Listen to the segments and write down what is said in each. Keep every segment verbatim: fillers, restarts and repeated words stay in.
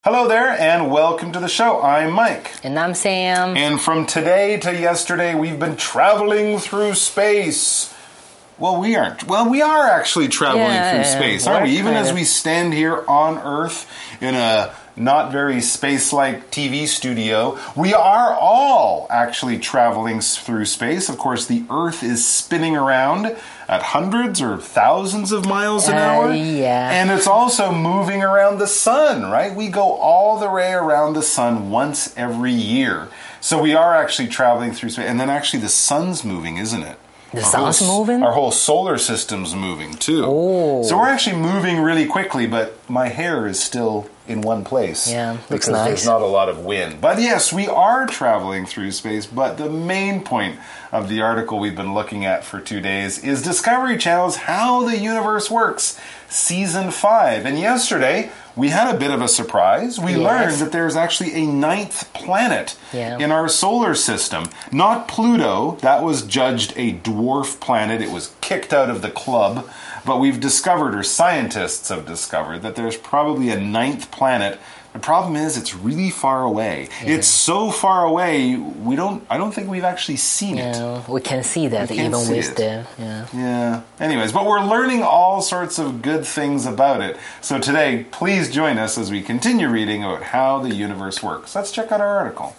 Hello there, and welcome to the show. I'm Mike. And I'm Sam. And from today to yesterday, we've been traveling through space. Well, we aren't. Well, we are actually traveling yeah, through space, aren't we? Even as we stand here on Earth in a not very space-like T V studio, we are all actually traveling through space. Of course, the Earth is spinning around at hundreds or thousands of miles an uh, hour. Yeah. And it's also moving around the sun, right? We go all the way around the sun once every year. So we are actually traveling through space. And then actually the sun's moving, isn't it? The sun's moving? Our whole solar system's moving, too. Oh. So we're actually moving really quickly, but my hair is still in one place. Yeah, looks because nice. There's not a lot of wind. But yes, we are traveling through space, but the main point of the article we've been looking at for two days is Discovery Channel's How the Universe Works, Season five. And yesterday, we had a bit of a surprise. We yes. learned that there's actually a ninth planet yeah. in our solar system. Not Pluto. That was judged a dwarf planet. It was kicked out of the club. But we've discovered, or scientists have discovered, that there's probably a ninth planet. The problem is it's really far away. Yeah. It's so far away, we don't. I don't think we've actually seen it. Yeah, we can see that even with the... Yeah. yeah. Anyways, but we're learning all sorts of good things about it. So today, please join us as we continue reading about how the universe works. Let's check out our article.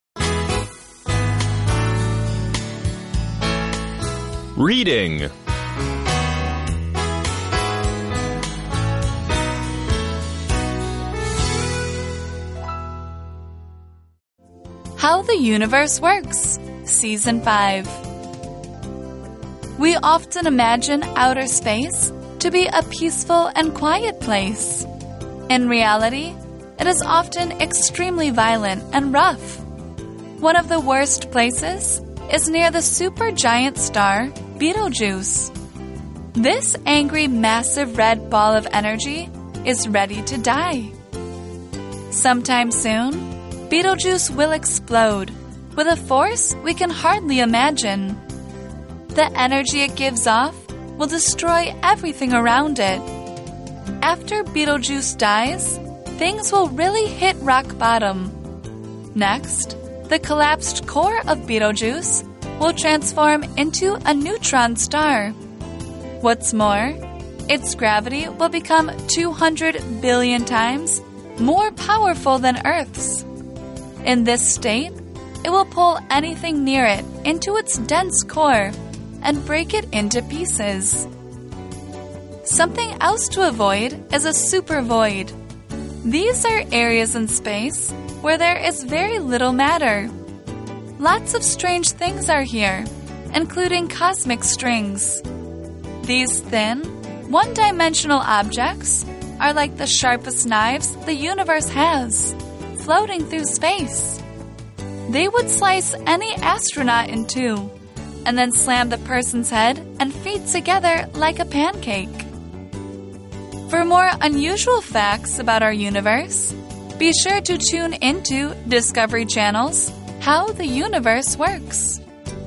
Reading. How the Universe Works, Season five. We often imagine outer space to be a peaceful and quiet place. In reality, it is often extremely violent and rough. One of the worst places is near the supergiant star Betelgeuse. This angry, massive red ball of energy is ready to die. Sometime soon, Betelgeuse will explode with a force we can hardly imagine. The energy it gives off will destroy everything around it. After Betelgeuse dies, things will really hit rock bottom. Next, the collapsed core of Betelgeuse will transform into a neutron star. What's more, its gravity will become two hundred billion times more powerful than Earth's. In this state, it will pull anything near it into its dense core and break it into pieces. Something else to avoid is a supervoid. These are areas in space where there is very little matter. Lots of strange things are here, including cosmic strings. These thin, one-dimensional objects are like the sharpest knives the universe has, floating through space. They would slice any astronaut in two, and then slam the person's head and feet together like a pancake. For more unusual facts about our universe, be sure to tune into Discovery Channel's How the Universe Works.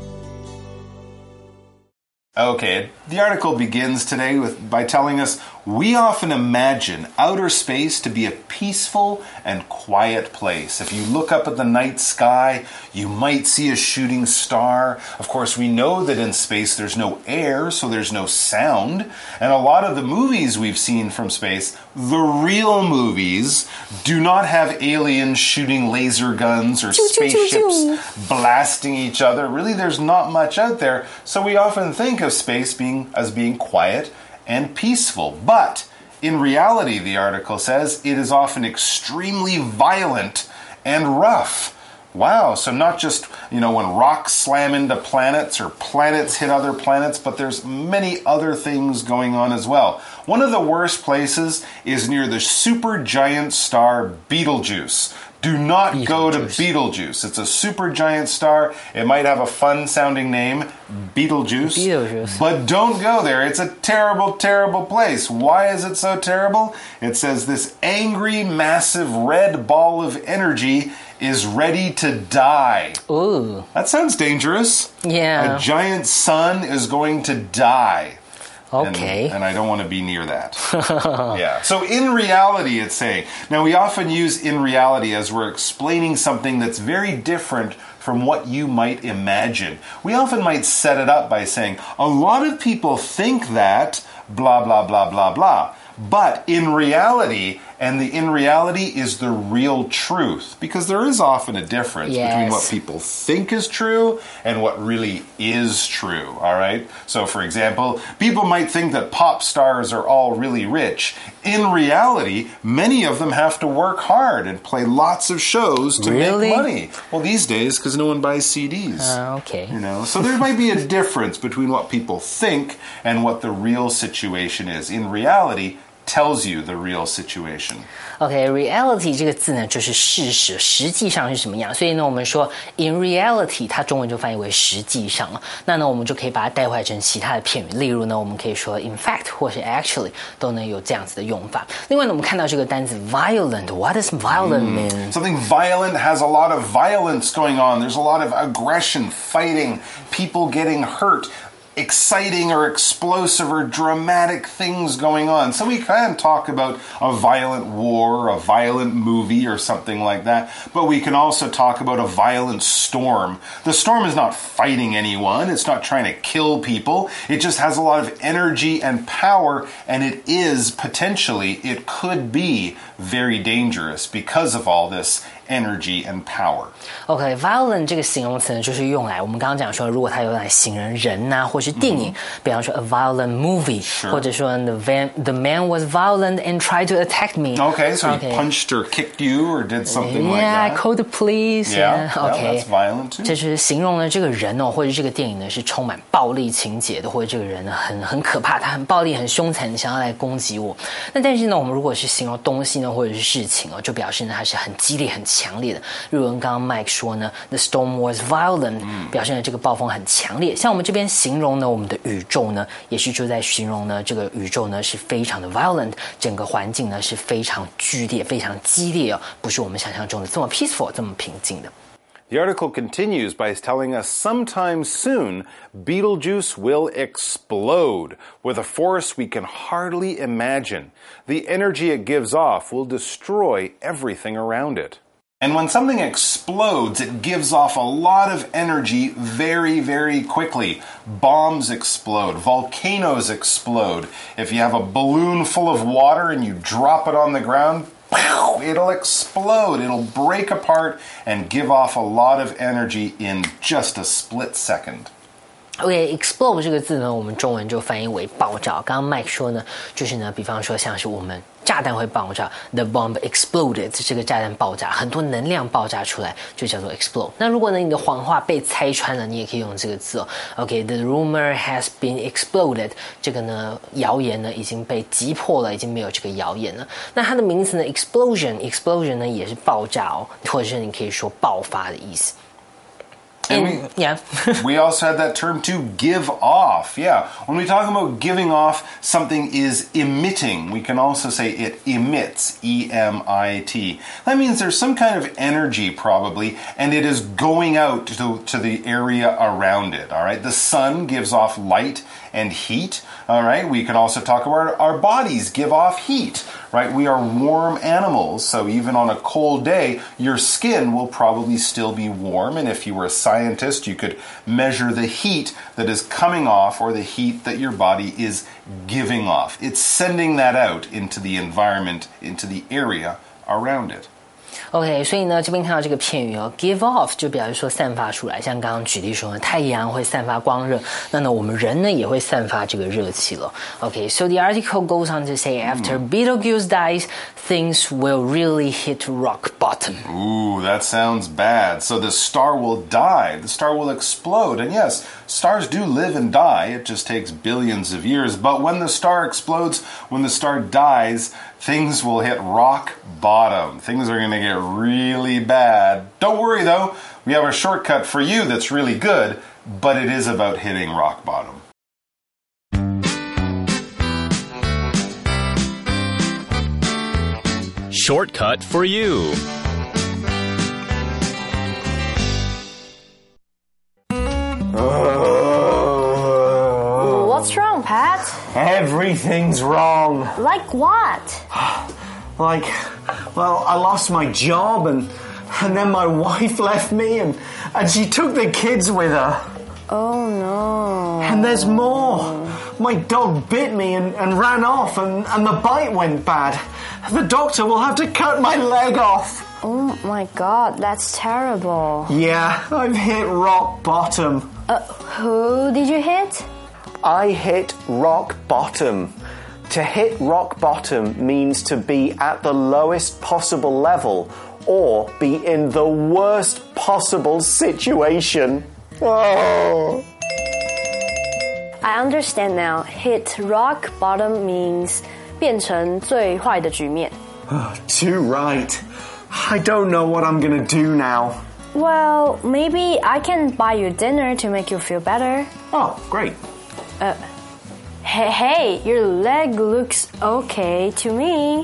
Okay, the article begins today with by telling us we often imagine outer space to be a peaceful and quiet place. If you look up at the night sky, you might see a shooting star. Of course, we know that in space there's no air, so there's no sound. And a lot of the movies we've seen from space, the real movies, do not have aliens shooting laser guns or spaceships blasting each other. Really, there's not much out there. So we often think of space being as being quiet and peaceful. But in reality, the article says, it is often extremely violent and rough. Wow, so not just, you know, when rocks slam into planets or planets hit other planets, but there's many other things going on as well. One of the worst places is near the supergiant star Betelgeuse. Do not Betelgeuse. go to Betelgeuse. It's a supergiant star. It might have a fun-sounding name, Betelgeuse. Betelgeuse. But don't go there. It's a terrible, terrible place. Why is it so terrible? It says this angry, massive red ball of energy is ready to die. Ooh. That sounds dangerous. Yeah. A giant sun is going to die. Okay. And, and I don't want to be near that. Yeah. So in reality, it's saying. Now, we often use in reality as we're explaining something that's very different from what you might imagine. We often might set it up by saying, a lot of people think that blah, blah, blah, blah, blah. But in reality, and the in reality is the real truth, because there is often a difference yes. between what people think is true and what really is true, all right? So, for example, people might think that pop stars are all really rich. In reality, many of them have to work hard and play lots of shows to really? make money. Well, these days, because no one buys C Ds. Uh, okay. You know, so there might be a difference between what people think and what the real situation is. In reality, tells you the real situation. OK, reality 这个字呢，就是事实，实际上是什么样。所以呢，我们说 in reality， 它中文就翻译为实际上了。那呢，我们就可以把它代换成其他的片语，例如呢，我们可以说 in fact 或是 actually 都能有这样子的用法。另外呢，我们看到这个单词 violent，what does violent mean？、 Mm, something violent has a lot of violence going on. There's a lot of aggression, fighting, people getting hurt. Exciting or explosive or dramatic things going on. So we can talk about a violent war, a violent movie or something like that, but we can also talk about a violent storm. The storm is not fighting anyone, it's not trying to kill people, it just has a lot of energy and power, and it is potentially, it could be very dangerous because of all this energy and power. OK, violent 这个形容词呢，就是用来我们刚刚讲说，如果它用来形容人呐、啊，或是电影， mm-hmm. 比方说 a violent movie， sure. 或者说 the van the man was violent and tried to attack me. Okay, so okay. he punched or kicked you or did something yeah, like that. Yeah, call the police. Yeah, yeah, okay. yeah, that's violent too. 这是形容呢这个人哦，或者这个电影呢是充满暴力情节的，或者这个人呢很很可怕，他很暴力、很凶残，想要来攻击我。那但是呢，我们如果是形容东西呢，或者是事情哦，就表示呢它是很激烈、很强烈的。日文刚刚 Mike 说呢 ，the storm was violent，、嗯、表示呢这个暴风很强烈。像我们这边形容呢，我们的宇宙呢，也是就在形容呢这个宇宙呢是非常的 violent， 整个环境呢是非常剧烈、非常激烈哦，不是我们想象中的这么 peaceful、这么平静的。 The article continues by telling us sometime soon, Betelgeuse will explode with a force we can hardly imagine. The energy it gives off will destroy everything around it. And when something explodes, it gives off a lot of energy very, very quickly. Bombs explode. Volcanoes explode. If you have a balloon full of water and you drop it on the ground, it'll explode. It'll break apart and give off a lot of energy in just a split second. OK, explode 这个字呢，我们中文就翻译为爆炸。刚刚 Mike 说呢，就是呢，比方说像是我们炸弹会爆炸 ，the bomb exploded， 这个炸弹爆炸，很多能量爆炸出来，就叫做 explode。那如果呢，你的谎话被拆穿了，你也可以用这个字哦。OK, the rumor has been exploded， 这个呢，谣言呢已经被击破了，已经没有这个谣言了。那它的名词呢 ，explosion，explosion 呢也是爆炸哦，或者是你可以说爆发的意思。 And we, yeah. we also had that term to give off. Yeah. When we talk about giving off, something is emitting. We can also say it emits. E M I T. That means there's some kind of energy probably, and it is going out to, to the area around it. All right. The sun gives off light and heat. All right. We can also talk about our bodies give off heat. Right. We are warm animals. So even on a cold day, your skin will probably still be warm. And if you were a scientist, you could measure the heat that is coming off or the heat that your body is giving off. It's sending that out into the environment, into the area around it. OK, 所以呢，这边看到这个片语哦 ，give off 就表示说散发出来，像刚刚举例说呢，太阳会散发光热，那呢，我们人呢也会散发这个热气了。OK, so the article goes on to say after Betelgeuse dies, things will really hit rock bottom. Ooh, that sounds bad. So the star will die, the star will explode, and yes, stars do live and die. It just takes billions of years. But when the star explodes, when the star dies, things will hit rock bottom. Things are going to get really bad. Don't worry though, we have a shortcut for you that's really good, but it is about hitting rock bottom. Shortcut for you. What's wrong, Pat? Everything's wrong. Like what? Like, well, I lost my job and and then my wife left me and, and she took the kids with her. Oh no. And there's more. My dog bit me and, and ran off and, and the bite went bad. The doctor will have to cut my leg off. Oh my god, that's terrible. Yeah, I've hit rock bottom. Uh, who did you hit? I hit rock bottom. To hit rock bottom means to be at the lowest possible level or be in the worst possible situation. Oh. I understand now. Hit rock bottom means 变成最坏的局面. Too right. I don't know what I'm gonna do now. Well, maybe I can buy you dinner to make you feel better. Oh, great. Uh, hey, hey, your leg looks okay to me.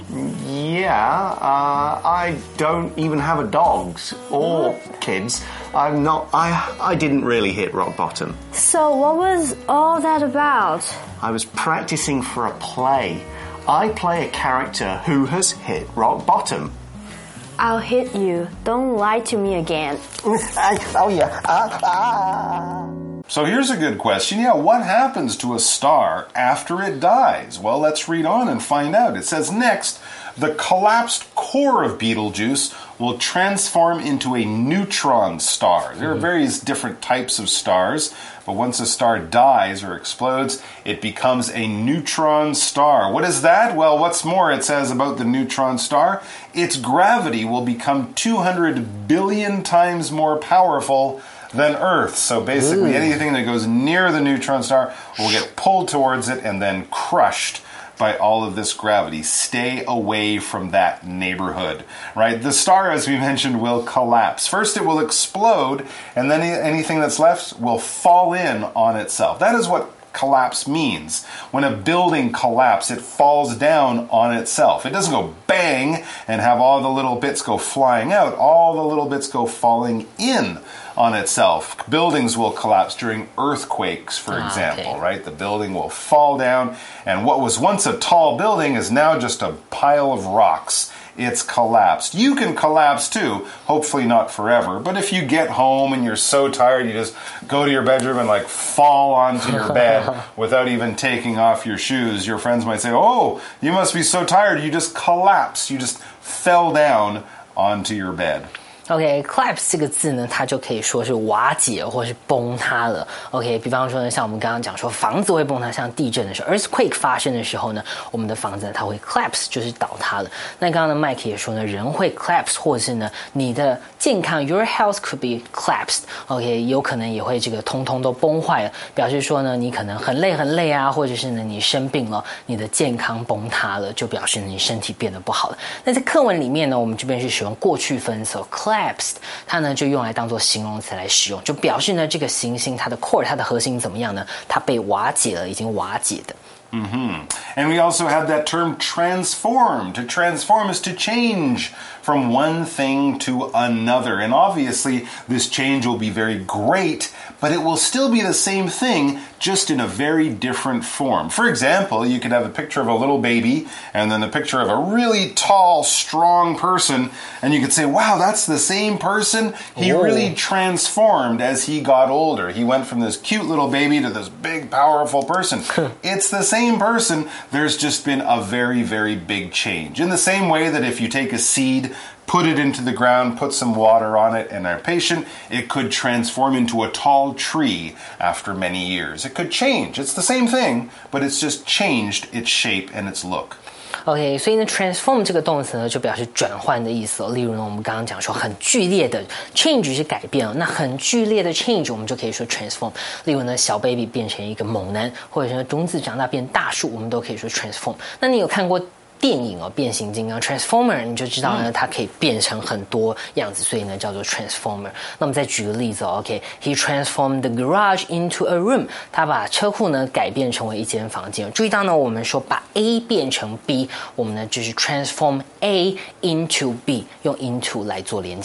Yeah, uh, I don't even have a dog or kids. I'm not, I, I didn't really hit rock bottom. So what was all that about? I was practicing for a play. I play a character who has hit rock bottom. I'll hit you. Don't lie to me again. Oh, yeah. Ah, ah. So here's a good question. Yeah, what happens to a star after it dies? Well, let's read on and find out. It says, next, the collapsed core of Betelgeuse will transform into a neutron star. There are various different types of stars, but once a star dies or explodes, it becomes a neutron star. What is that? Well, what's more, it says about the neutron star, its gravity will become two hundred billion times more powerful than Earth. So basically, Ooh. anything that goes near the neutron star will get pulled towards it and then crushed by all of this gravity. Stay away from that neighborhood, right? The star, as we mentioned, will collapse. First, it will explode, and then anything that's left will fall in on itself. That is what collapse means. When a building collapses, it falls down on itself. It doesn't go bang and have all the little bits go flying out. All the little bits go falling in on itself. Buildings will collapse during earthquakes, for ah, example, okay. right? The building will fall down, and what was once a tall building is now just a pile of rocks. It's collapsed. You can collapse too, hopefully not forever, but if you get home and you're so tired, you just go to your bedroom and like fall onto your bed without even taking off your shoes, your friends might say, oh, you must be so tired, you just collapsed, you just fell down onto your bed. OK, collapse 这个字呢，它就可以说是瓦解或是崩塌了。OK， 比方说呢，像我们刚刚讲说房子会崩塌，像地震的时候 ，earthquake 发生的时候呢，我们的房子它会 collapse， 就是倒塌了。那刚刚呢，Mike 也说呢，人会 collapse， 或者是呢，你的健康 ，your health could be collapsed。OK， 有可能也会这个通通都崩坏了，表示说呢，你可能很累很累啊，或者是呢，你生病了，你的健康崩塌了，就表示你身体变得不好了。那在课文里面呢，我们这边是使用过去分词 collapsed， 它呢就用来当做形容词来使用，就表示呢这个行星它的 core 它的核心怎么样呢？它被瓦解了，已经瓦解的。 Mm-hmm. And we also have that term transform. To transform is to change from one thing to another. And obviously, this change will be very great, but it will still be the same thing, just in a very different form. For example, you could have a picture of a little baby and then a picture of a really tall, strong person, and you could say, wow, that's the same person. He Whoa. really transformed as he got older. He went from this cute little baby to this big, powerful person. It's the same person. There's just been a very, very big change. In the same way that if you take a seed, put it into the ground, put some water on it, and are patient, it could transform into a tall tree after many years. It could change. It's the same thing, but it's just changed its shape and its look. OK， 所以呢 ，transform 这个动词呢，就表示转换的意思哦。例如呢，我们刚刚讲说很剧烈的 change 是改变哦，那很剧烈的 change 我们就可以说 transform。例如呢，小 baby 变成一个猛男，或者是种子长大变大树，我们都可以说 transform。那你有看过电影哦，变形金刚 Transformer， 你就知道呢，它可以变成很多样子，所以呢叫做 Transformer。那我们再举个例子哦 ，OK，He transformed the garage into a room， 他把车库呢改变成为一间房间。注意到呢，我们说把 A 变成 B， 我们呢就是 transform A into B， 用 into 来做连结。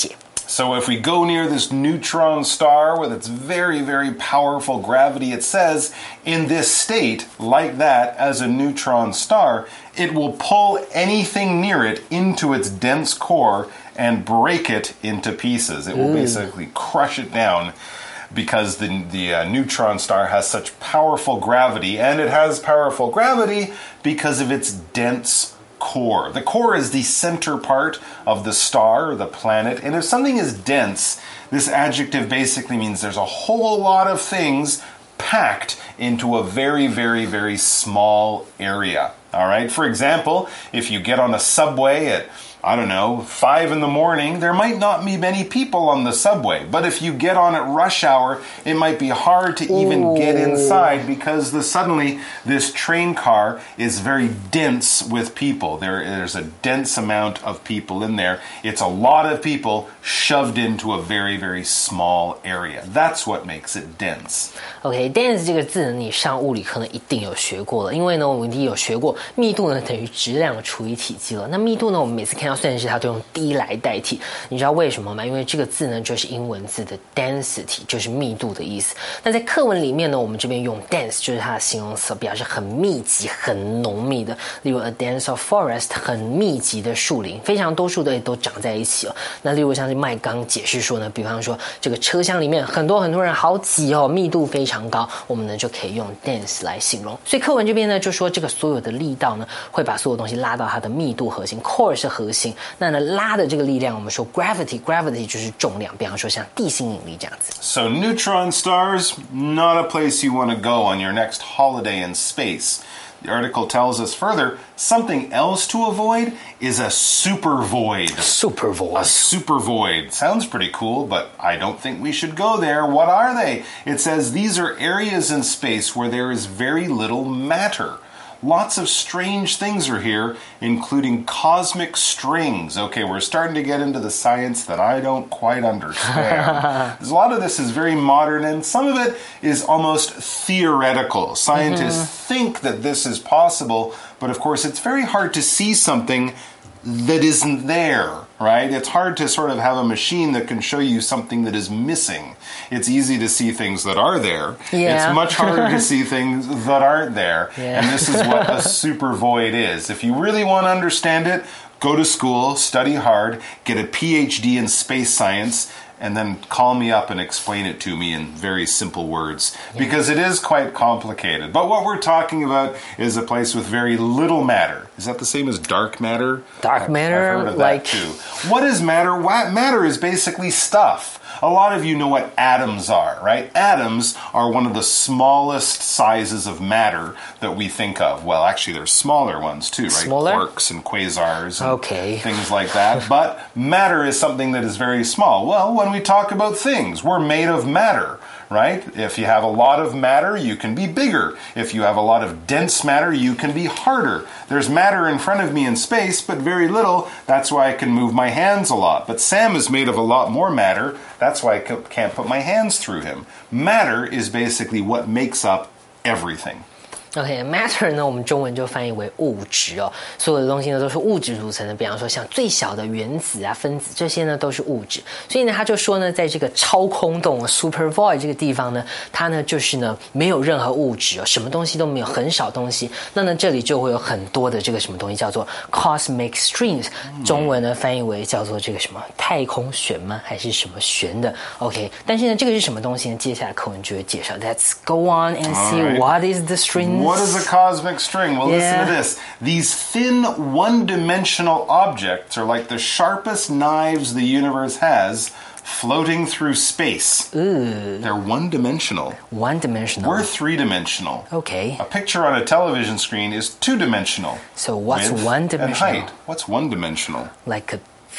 So if we go near this neutron star with its very, very powerful gravity, it says in this state, like that, as a neutron star, it will pull anything near it into its dense core and break it into pieces. It will Ooh. basically crush it down because the, the uh, neutron star has such powerful gravity, and it has powerful gravity because of its dense core. The core is the center part of the star or the planet, and if something is dense, this adjective basically means there's a whole lot of things packed into a very, very, very small area. All right? For example, if you get on a subway at I don't know, five in the morning, there might not be many people on the subway. But if you get on at rush hour, it might be hard to even Ooh. Get inside because the, suddenly this train car is very dense with people. There, there's a dense amount of people in there. It's a lot of people shoved into a very, very small area. That's what makes it dense. OK, dense 这个字呢，你上物理课呢一定有学过了，因为呢我们一定有学过密度呢等于质量除以体积了。那密度呢，我们每次看到算式它都用 d 来代替，你知道为什么吗？因为这个字呢就是英文字的 density， 就是密度的意思。那在课文里面呢，我们这边用 dense 就是它的形容词，表示很密集、很浓密的。例如 a dense of forest， 很密集的树林，非常多树都都长在一起哦。那例如像是麦刚解释说呢，比方说这个车厢里面很多很多人，好挤哦，密度非常高，我们呢就可以用 dense 来形容。所以课文这边呢就说这个所有的力道呢会把所有东西拉到它的密度核心 ，core 是核心。那呢拉的这个力量，我们说 gravity，gravity 就是重量，比方说像地心引力这样子。 So neutron stars, not a place you want to go on your next holiday in space. The article tells us further, something else to avoid is a super void. Super void. A super void. Sounds pretty cool, but I don't think we should go there. What are they? It says these are areas in space where there is very little matter. Lots of strange things are here, including cosmic strings. Okay, we're starting to get into the science that I don't quite understand. A lot of this is very modern, and some of it is almost theoretical. Scientists mm-hmm. think that this is possible, but of course it's very hard to see something that isn't there, right? It's hard to sort of have a machine that can show you something that is missing. It's easy to see things that are there. Yeah. It's much harder to see things that aren't there. Yeah. And this is what a super void is. If you really want to understand it, go to school, study hard, get a P H D in space science, and then call me up and explain it to me in very simple words, because it is quite complicated. But what we're talking about is a place with very little matter. Is that the same as dark matter? Dark matter, I've heard of like... that too. What is matter? Matter is basically stuff. A lot of you know what atoms are, right? Atoms are one of the smallest sizes of matter that we think of. Well, actually, there's smaller ones too, right? Smaller? Quarks and quasars and okay. things like that. But matter is something that is very small. Well, when we talk about things, we're made of matter, right? If you have a lot of matter, you can be bigger. If you have a lot of dense matter, you can be harder. There's matter in front of me in space, but very little. That's why I can move my hands a lot. But Sam is made of a lot more matter. That's why I can't put my hands through him. Matter is basically what makes up everything. OK, matter 呢，我们中文就翻译为物质哦。所有的东西呢都是物质组成的，比方说像最小的原子啊、分子，这些呢都是物质。所以呢，他就说呢，在这个超空洞 super void 这个地方呢，它呢就是呢没有任何物质哦，什么东西都没有，很少东西。那呢这里就会有很多的这个什么东西叫做 cosmic strings， 中文呢翻译为叫做这个什么太空弦吗？还是什么弦的 ？OK， 但是呢这个是什么东西呢？接下来课文就会介绍。Let's go on and see right. what is the string. What is a cosmic string? Well, yeah. listen to this. These thin, one-dimensional objects are like the sharpest knives the universe has, floating through space. Ooh. They're one-dimensional. One-dimensional. We're three-dimensional. Okay. A picture on a television screen is two-dimensional. So what's Width one-dimensional? And height. What's one-dimensional? Like a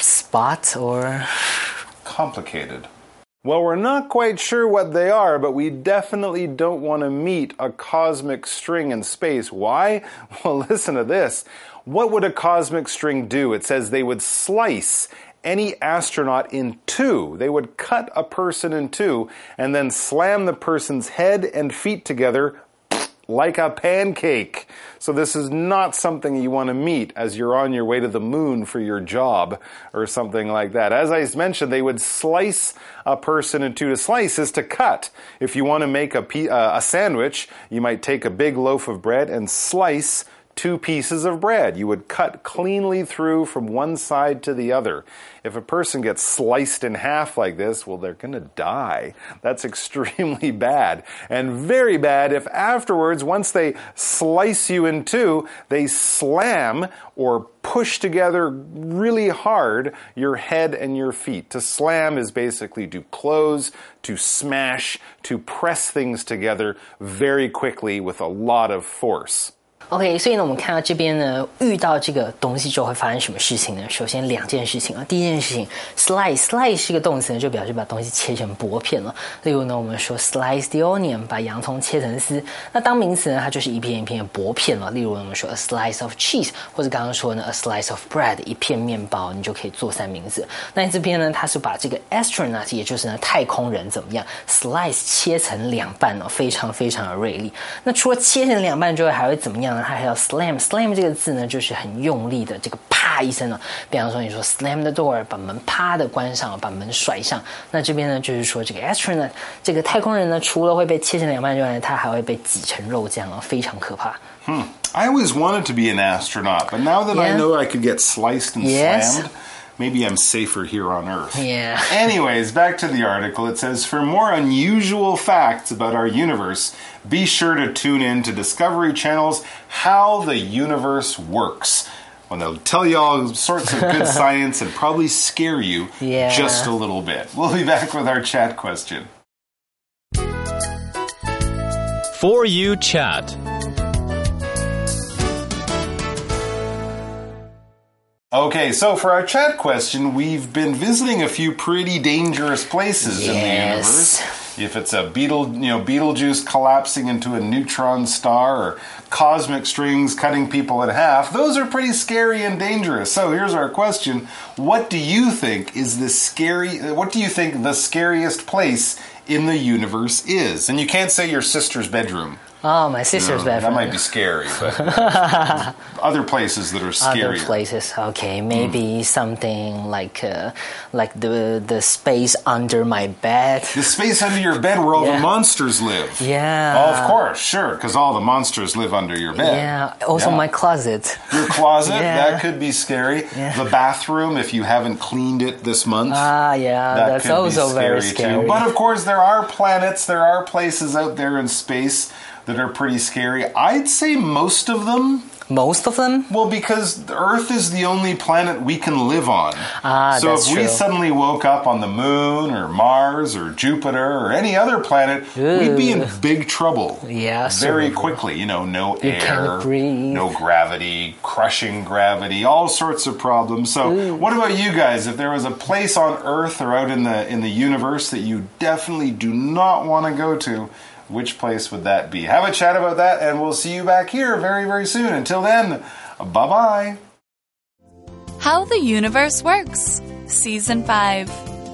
spot or... Complicated. Well, we're not quite sure what they are, but we definitely don't want to meet a cosmic string in space. Why? Well, listen to this. What would a cosmic string do? It says they would slice any astronaut in two. They would cut a person in two and then slam the person's head and feet together like a pancake. So this is not something you want to meet as you're on your way to the moon for your job or something like that. As I mentioned, they would slice a person into two. To slice is to cut. If you want to make a, uh, a sandwich, you might take a big loaf of bread and slice two pieces of bread. You would cut cleanly through from one side to the other. If a person gets sliced in half like this, well, they're going to die. That's extremely bad. And very bad if afterwards, once they slice you in two, they slam or push together really hard your head and your feet. To slam is basically to close, to smash, to press things together very quickly with a lot of force. OK， 所以呢，我们看到这边呢，遇到这个东西之后会发生什么事情呢？首先两件事情啊，第一件事情 ，slice slice 是个动词呢，就表示把东西切成薄片了。例如呢，我们说 slice the onion， 把洋葱切成丝。那当名词呢，它就是一片一片的薄片了。例如我们说 a slice of cheese， 或者刚刚说呢 a slice of bread， 一片面包，你就可以做三明治。那这边呢，它是把这个 astronaut， 也就是呢太空人怎么样 ，slice 切成两半哦，非常非常的锐利。那除了切成两半之外，还会怎么样呢？它还要 slam slam 这个字呢，就是很用力的这个啪一声哦。比方说你说 slam the door， 把门啪的关上，把门甩上。那这边呢，就是说这个 astronaut 这个太空人呢，除了会被切成两半之外，他还会被挤成肉酱哦，非常可怕。 Hmm. I always wanted to be an astronaut, but now that yeah. I know I could get sliced and yes. slammed, maybe I'm safer here on Earth. Yeah. Anyways, back to the article. It says, for more unusual facts about our universe, be sure to tune in to Discovery Channel's How the Universe Works. Well, they'll tell you all sorts of good science and probably scare you yeah. just a little bit. We'll be back with our chat question. For You Chat. Okay, so for our chat question, we've been visiting a few pretty dangerous places yes. in the universe. If it's a Beetle, you know, Betelgeuse collapsing into a neutron star or cosmic strings cutting people in half, those are pretty scary and dangerous. So here's our question. What do you think is the scary, what do you think the scariest place in the universe is? And you can't say your sister's bedroom. Oh, my sister's no, bedroom. That might be scary, but other places that are scary. Other places, okay. Maybe mm. something like uh, like the the space under my bed. The space under your bed where all yeah. the monsters live. Yeah. Oh, of course, sure, because all the monsters live under your bed. Yeah. Also yeah. my closet. Your closet, yeah. that could be scary. Yeah. The bathroom, if you haven't cleaned it this month. Ah, yeah, that that's could also be scary very scary. Too. But of course, there are planets, there are places out there in space that are pretty scary. I'd say most of them. Most of them? Well, because Earth is the only planet we can live on. Ah, so that's if we true. suddenly woke up on the moon or Mars or Jupiter or any other planet, Ooh. we'd be in big trouble. Yeah, very certainly. quickly. You know, no you air, can't breathe. no gravity, crushing gravity, all sorts of problems. So, Ooh. what about you guys? If there was a place on Earth or out in the in the universe that you definitely do not want to go to, which place would that be? Have a chat about that, and we'll see you back here very, very soon. Until then, bye-bye. How the Universe Works, Season five.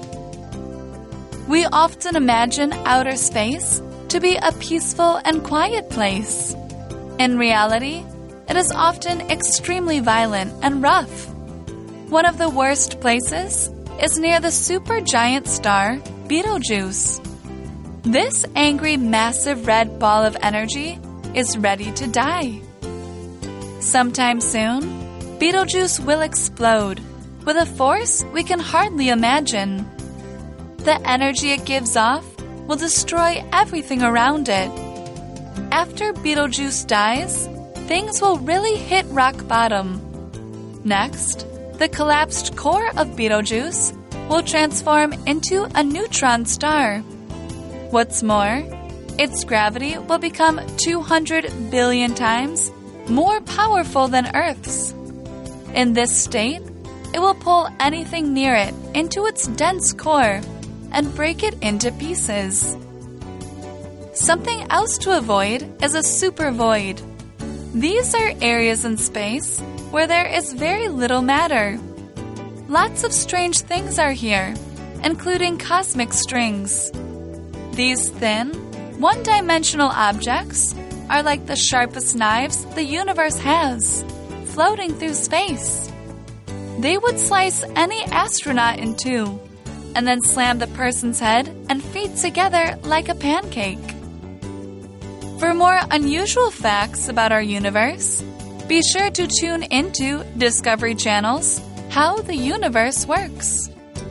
We often imagine outer space to be a peaceful and quiet place. In reality, it is often extremely violent and rough. One of the worst places is near the supergiant star Betelgeuse. This angry, massive red ball of energy is ready to die. Sometime soon, Betelgeuse will explode with a force we can hardly imagine. The energy it gives off will destroy everything around it. After Betelgeuse dies, things will really hit rock bottom. Next, the collapsed core of Betelgeuse will transform into a neutron star. What's more, its gravity will become two hundred billion times more powerful than Earth's. In this state, it will pull anything near it into its dense core and break it into pieces. Something else to avoid is a supervoid. These are areas in space where there is very little matter. Lots of strange things are here, including cosmic strings. These thin, one-dimensional objects are like the sharpest knives the universe has, floating through space. They would slice any astronaut in two, and then slam the person's head and feet together like a pancake. For more unusual facts about our universe, be sure to tune into Discovery Channel's How the Universe Works.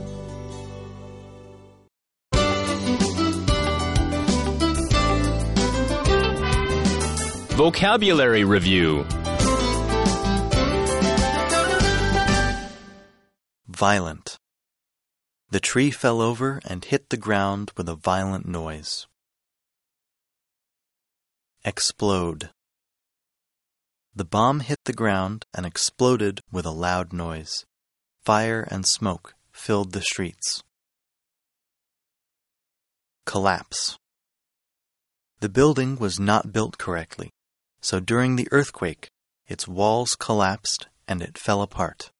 Vocabulary Review. Violent. The tree fell over and hit the ground with a violent noise. Explode. The bomb hit the ground and exploded with a loud noise. Fire and smoke filled the streets. Collapse. The building was not built correctly, so during the earthquake, its walls collapsed and it fell apart.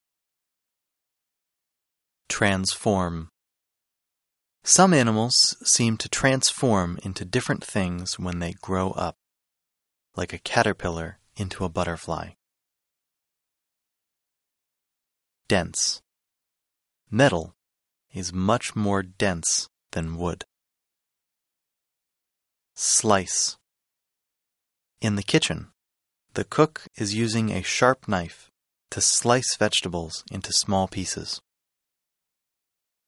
Transform. Some animals seem to transform into different things when they grow up, like a caterpillar into a butterfly. Dense. Metal is much more dense than wood. Slice. In the kitchen, the cook is using a sharp knife to slice vegetables into small pieces.